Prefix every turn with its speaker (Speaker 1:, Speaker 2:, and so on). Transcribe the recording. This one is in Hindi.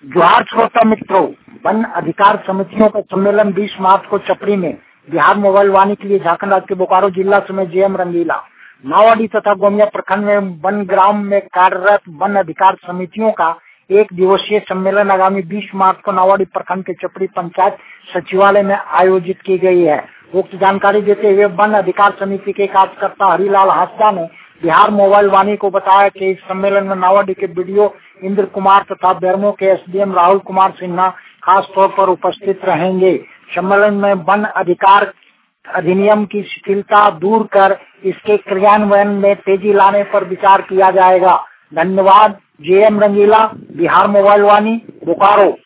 Speaker 1: जोहार श्रोता मित्रों, वन अधिकार समितियों का सम्मेलन 20 मार्च को चपड़ी में बिहार मोबाइल वाणी के लिए झारखंड राज्य के बोकारो जिला समेत जेएम रंगीला, नावाडी तथा गोमिया प्रखंड में वन ग्राम में कार्यरत वन अधिकार समितियों का एक दिवसीय सम्मेलन आगामी 20 मार्च को नावाडी प्रखंड के चपड़ी पंचायत सचिवालय में आयोजित की गई है। उक्त जानकारी देते हुए वन अधिकार समिति के कार्यकर्ता हरिलाल हासदा ने बिहार मोबाइल वाणी को बताया कि इस सम्मेलन में नावाडी के बीडीओ इंद्र कुमार तथा बेरमो के एसडीएम राहुल कुमार सिन्हा खास तौर पर उपस्थित रहेंगे। सम्मेलन में वन अधिकार अधिनियम की शिथिलता दूर कर इसके क्रियान्वयन में तेजी लाने पर विचार किया जाएगा। धन्यवाद। JM Rangeela, Bihar mobile Vaani, Bokaro.